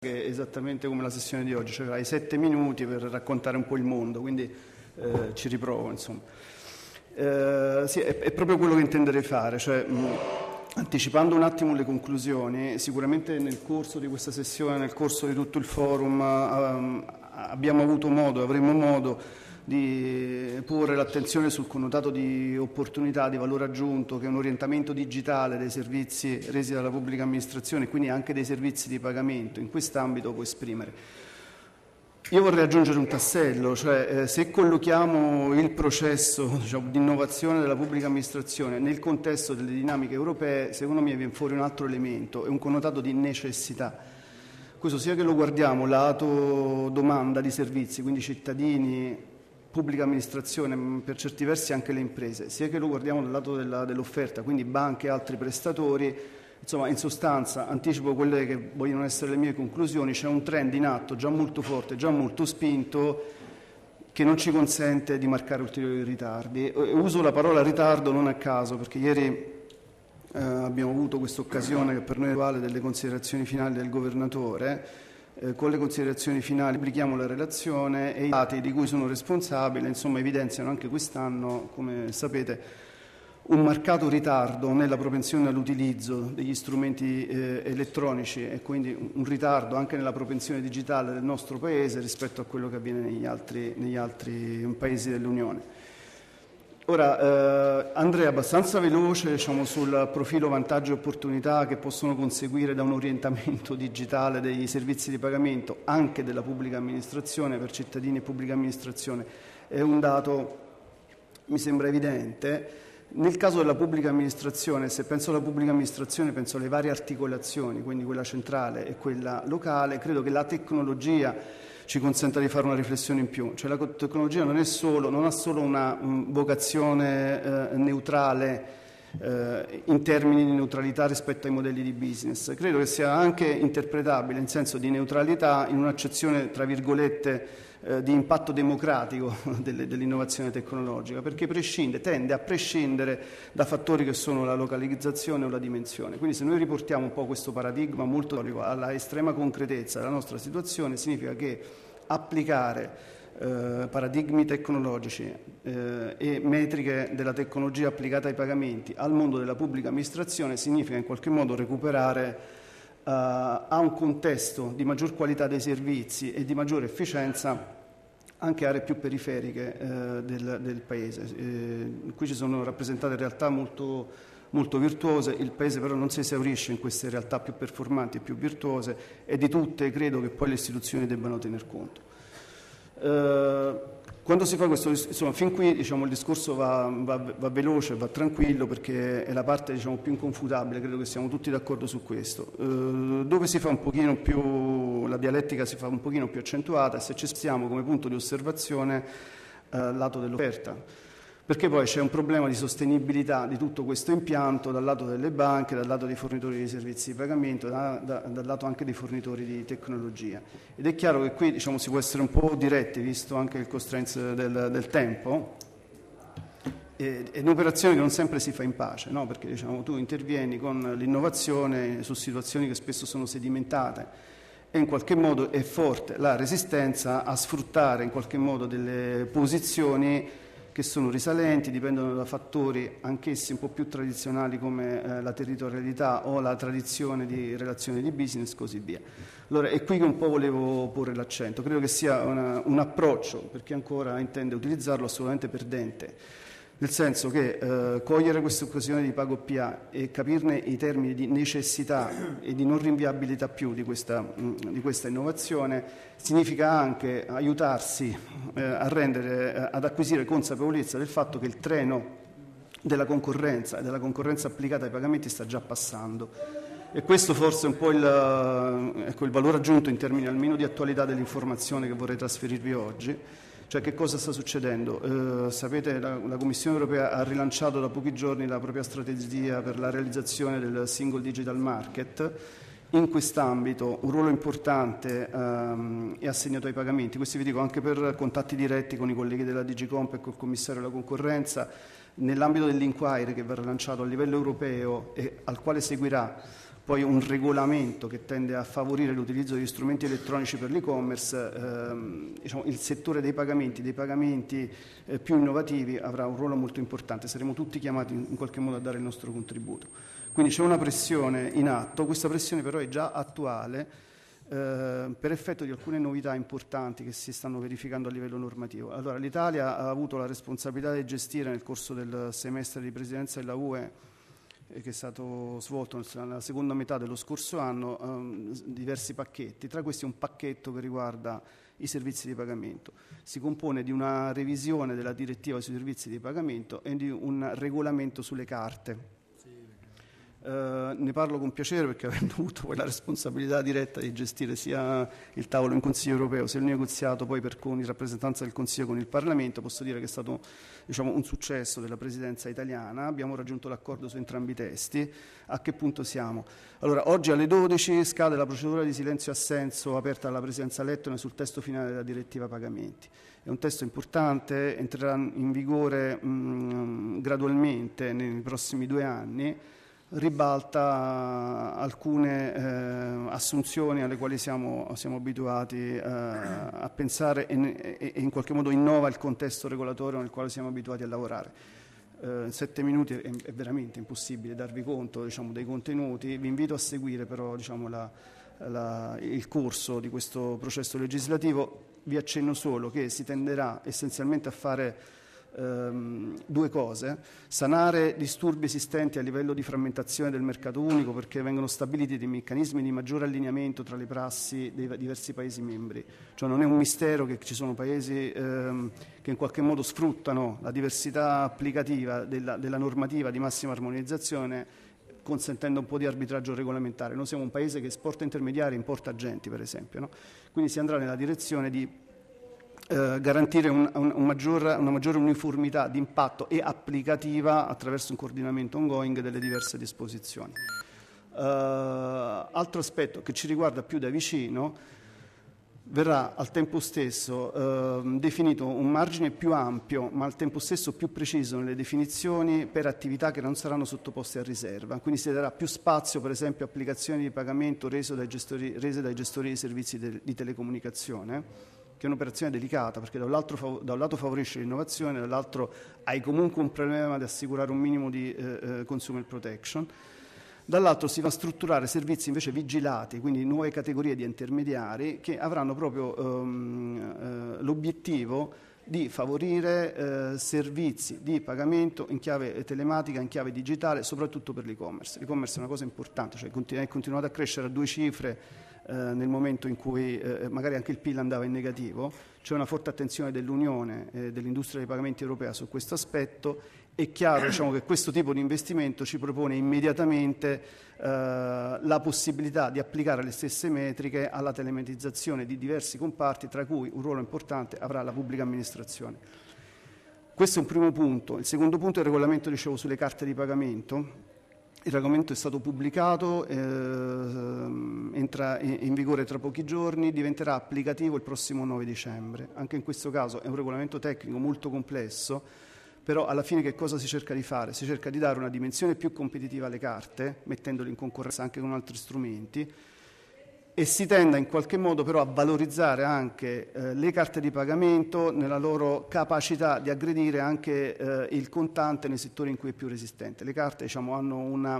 Che è esattamente come la sessione di oggi, cioè hai 7 minuti per raccontare un po' il mondo, quindi ci riprovo, insomma. Sì, è proprio quello che intenderei fare, cioè anticipando un attimo le conclusioni, sicuramente nel corso di questa sessione, nel corso di tutto il forum, abbiamo avuto modo, avremo modo di porre l'attenzione sul connotato di opportunità, di valore aggiunto, che è un orientamento digitale dei servizi resi dalla pubblica amministrazione, quindi anche dei servizi di pagamento, in quest'ambito può esprimere. Io vorrei aggiungere un tassello, cioè se collochiamo il processo di innovazione della pubblica amministrazione nel contesto delle dinamiche europee, secondo me viene fuori un altro elemento, è un connotato di necessità. Questo sia che lo guardiamo lato domanda di servizi, quindi cittadini, pubblica amministrazione, per certi versi anche le imprese, sia che lo guardiamo dal lato dell'offerta, quindi banche e altri prestatori. Insomma, in sostanza, anticipo quelle che vogliono essere le mie conclusioni, c'è un trend in atto già molto forte, già molto spinto, che non ci consente di marcare ulteriori ritardi. Uso la parola ritardo non a caso, perché ieri abbiamo avuto questa occasione che per noi è uguale delle considerazioni finali del governatore. Con le considerazioni finali pubblichiamo la relazione e i dati di cui sono responsabile, insomma, evidenziano anche quest'anno, come sapete, un marcato ritardo nella propensione all'utilizzo degli strumenti elettronici e quindi un ritardo anche nella propensione digitale del nostro Paese rispetto a quello che avviene negli altri paesi dell'Unione. Ora, andrei abbastanza veloce sul profilo vantaggi e opportunità che possono conseguire da un orientamento digitale dei servizi di pagamento anche della pubblica amministrazione per cittadini e pubblica amministrazione. È un dato, mi sembra evidente. Nel caso della pubblica amministrazione, se penso alla pubblica amministrazione penso alle varie articolazioni, quindi quella centrale e quella locale, credo che la tecnologia ci consenta di fare una riflessione in più, cioè la tecnologia non ha solo una vocazione neutrale in termini di neutralità rispetto ai modelli di business, credo che sia anche interpretabile in senso di neutralità in un'accezione tra virgolette di impatto democratico dell'innovazione tecnologica, perché tende a prescindere da fattori che sono la localizzazione o la dimensione. Quindi se noi riportiamo un po' questo paradigma molto alla estrema concretezza della nostra situazione, significa che applicare paradigmi tecnologici e metriche della tecnologia applicata ai pagamenti al mondo della pubblica amministrazione significa in qualche modo recuperare a un contesto di maggior qualità dei servizi e di maggiore efficienza anche aree più periferiche del Paese. Qui ci sono rappresentate realtà molto virtuose, il Paese però non si esaurisce in queste realtà più performanti e più virtuose e di tutte credo che poi le istituzioni debbano tener conto. Quando si fa questo, insomma, fin qui il discorso va veloce, va tranquillo perché è la parte più inconfutabile, credo che siamo tutti d'accordo su questo. Dove si fa un pochino più, la dialettica si fa un pochino più accentuata, se ci stiamo come punto di osservazione lato dell'offerta. Perché poi c'è un problema di sostenibilità di tutto questo impianto dal lato delle banche, dal lato dei fornitori di servizi di pagamento, dal lato anche dei fornitori di tecnologia. Ed è chiaro che qui si può essere un po' diretti, visto anche il constraints del tempo. È un'operazione che non sempre si fa in pace, no? Perché tu intervieni con l'innovazione su situazioni che spesso sono sedimentate e in qualche modo è forte la resistenza a sfruttare in qualche modo delle posizioni che sono risalenti, dipendono da fattori anch'essi un po' più tradizionali come la territorialità o la tradizione di relazioni di business e così via. Allora è qui che un po' volevo porre l'accento, credo che sia un approccio, per chi ancora intende utilizzarlo, assolutamente perdente, nel senso che cogliere questa occasione di Pago PA e capirne i termini di necessità e di non rinviabilità più di questa innovazione significa anche aiutarsi ad acquisire consapevolezza del fatto che il treno della concorrenza e della concorrenza applicata ai pagamenti sta già passando. E questo forse è un po' il valore aggiunto in termini almeno di attualità dell'informazione che vorrei trasferirvi oggi. Cioè che cosa sta succedendo? Sapete, la Commissione europea ha rilanciato da pochi giorni la propria strategia per la realizzazione del Single Digital Market. In quest'ambito un ruolo importante è assegnato ai pagamenti, questo vi dico anche per contatti diretti con i colleghi della DG Comp e col Commissario della Concorrenza, nell'ambito dell'inquiry che verrà lanciato a livello europeo e al quale seguirà poi un regolamento che tende a favorire l'utilizzo degli strumenti elettronici per l'e-commerce, diciamo, il settore dei pagamenti più innovativi avrà un ruolo molto importante, saremo tutti chiamati in qualche modo a dare il nostro contributo. Quindi c'è una pressione in atto, questa pressione però è già attuale per effetto di alcune novità importanti che si stanno verificando a livello normativo. Allora, l'Italia ha avuto la responsabilità di gestire nel corso del semestre di presidenza della UE che è stato svolto nella seconda metà dello scorso anno, diversi pacchetti. Tra questi un pacchetto che riguarda i servizi di pagamento. Si compone di una revisione della direttiva sui servizi di pagamento e di un regolamento sulle carte. Ne parlo con piacere perché avendo avuto poi la responsabilità diretta di gestire sia il tavolo in Consiglio europeo sia il negoziato poi in rappresentanza del Consiglio con il Parlamento, posso dire che è stato, diciamo, un successo della Presidenza italiana. Abbiamo raggiunto l'accordo su entrambi i testi. A che punto siamo? Allora, oggi alle 12 scade la procedura di silenzio-assenso aperta dalla Presidenza Lettone sul testo finale della direttiva pagamenti. È un testo importante, entrerà in vigore gradualmente nei prossimi 2 anni, ribalta alcune assunzioni alle quali siamo abituati a pensare e in qualche modo innova il contesto regolatorio nel quale siamo abituati a lavorare. In 7 minuti è veramente impossibile darvi conto, diciamo, dei contenuti. Vi invito a seguire però, diciamo, il corso di questo processo legislativo. Vi accenno solo che si tenderà essenzialmente a fare 2 cose: sanare disturbi esistenti a livello di frammentazione del mercato unico, perché vengono stabiliti dei meccanismi di maggiore allineamento tra le prassi dei diversi Paesi membri. Cioè non è un mistero che ci sono Paesi che in qualche modo sfruttano la diversità applicativa della normativa di massima armonizzazione, consentendo un po' di arbitraggio regolamentare. Noi siamo un Paese che esporta intermediari e importa agenti, per esempio, no? Quindi si andrà nella direzione di garantire una maggiore uniformità di impatto e applicativa attraverso un coordinamento ongoing delle diverse disposizioni. Altro aspetto che ci riguarda più da vicino: verrà al tempo stesso definito un margine più ampio ma al tempo stesso più preciso nelle definizioni per attività che non saranno sottoposte a riserva, quindi si darà più spazio per esempio a applicazioni di pagamento rese dai gestori di servizi di telecomunicazione, che è un'operazione delicata perché da un lato favorisce l'innovazione, dall'altro hai comunque un problema di assicurare un minimo di consumer protection. Dall'altro si va a strutturare servizi invece vigilati, quindi nuove categorie di intermediari che avranno proprio l'obiettivo di favorire servizi di pagamento in chiave telematica, in chiave digitale, soprattutto per l'e-commerce. L'e-commerce è una cosa importante, cioè è continuato a crescere a 2 cifre nel momento in cui magari anche il PIL andava in negativo. C'è una forte attenzione dell'Unione e dell'industria dei pagamenti europea su questo aspetto. È chiaro, diciamo, che questo tipo di investimento ci propone immediatamente la possibilità di applicare le stesse metriche alla telematizzazione di diversi comparti, tra cui un ruolo importante avrà la pubblica amministrazione. Questo è un primo punto. Il secondo punto è il regolamento, dicevo, sulle carte di pagamento. Il regolamento è stato pubblicato, entra in vigore tra pochi giorni, diventerà applicativo il prossimo 9 dicembre. Anche in questo caso è un regolamento tecnico molto complesso, però alla fine che cosa si cerca di fare? Si cerca di dare una dimensione più competitiva alle carte, mettendole in concorrenza anche con altri strumenti, e si tenda in qualche modo però a valorizzare anche le carte di pagamento nella loro capacità di aggredire anche il contante nei settori in cui è più resistente. Le carte, diciamo, hanno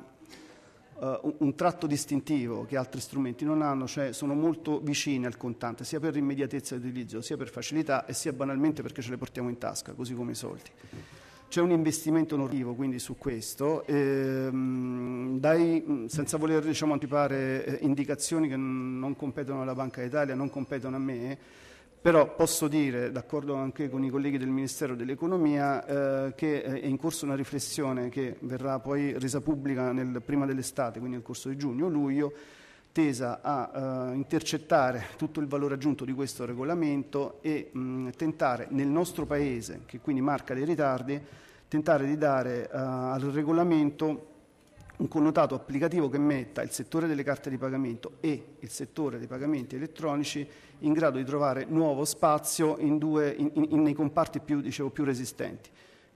un tratto distintivo che altri strumenti non hanno, cioè sono molto vicine al contante, sia per immediatezza di utilizzo, sia per facilità e sia banalmente perché ce le portiamo in tasca, così come i soldi. C'è un investimento normativo quindi su questo, senza voler, diciamo, antipare indicazioni che non competono alla Banca d'Italia, non competono a me, però posso dire, d'accordo anche con i colleghi del Ministero dell'Economia, che è in corso una riflessione che verrà poi resa pubblica prima dell'estate, quindi nel corso di giugno o luglio, tesa a intercettare tutto il valore aggiunto di questo regolamento e tentare nel nostro Paese, che quindi marca dei ritardi, tentare di dare al regolamento un connotato applicativo che metta il settore delle carte di pagamento e il settore dei pagamenti elettronici in grado di trovare nuovo spazio nei comparti più resistenti.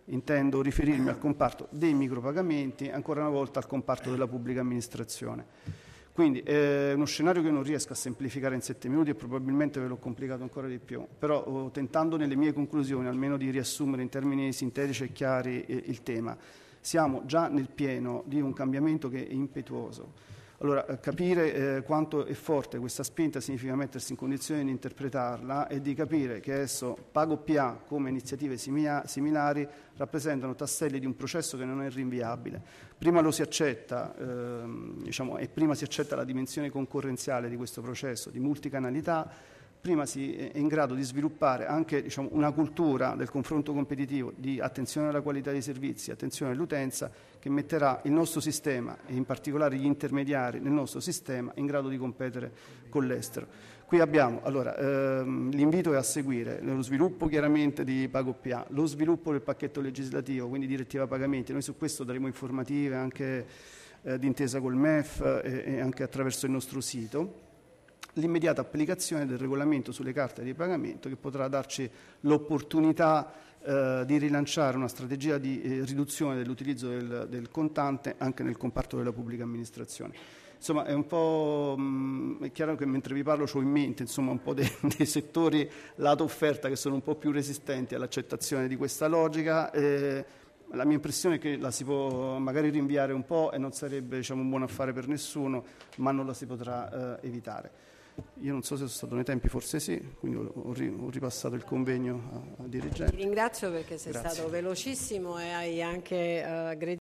intendo riferirmi al comparto dei micropagamenti, ancora una volta al comparto della pubblica amministrazione. Quindi è uno scenario che non riesco a semplificare in 7 minuti e probabilmente ve l'ho complicato ancora di più, però tentando nelle mie conclusioni almeno di riassumere in termini sintetici e chiari il tema. Siamo già nel pieno di un cambiamento che è impetuoso. Allora, capire quanto è forte questa spinta significa mettersi in condizione di interpretarla e di capire che esso, PagoPA come iniziative similari, rappresentano tasselli di un processo che non è rinviabile. Prima lo si accetta, e prima si accetta la dimensione concorrenziale di questo processo, di multicanalità, prima si è in grado di sviluppare anche una cultura del confronto competitivo, di attenzione alla qualità dei servizi, attenzione all'utenza, che metterà il nostro sistema e in particolare gli intermediari nel nostro sistema in grado di competere con l'estero. Qui abbiamo, l'invito è a seguire lo sviluppo chiaramente di PagoPA, lo sviluppo del pacchetto legislativo, quindi direttiva pagamenti. Noi su questo daremo informative anche d'intesa col MEF e anche attraverso il nostro sito. L'immediata applicazione del regolamento sulle carte di pagamento che potrà darci l'opportunità di rilanciare una strategia di riduzione dell'utilizzo del contante anche nel comparto della pubblica amministrazione. Insomma, è un po' è chiaro che mentre vi parlo ho in mente un po' dei settori lato offerta che sono un po' più resistenti all'accettazione di questa logica. La mia impressione è che la si può magari rinviare un po' e non sarebbe un buon affare per nessuno, ma non la si potrà evitare. Io non so se sono stato nei tempi, forse sì, quindi ho ripassato il convegno a dirigente. Ti ringrazio perché sei stato velocissimo e hai anche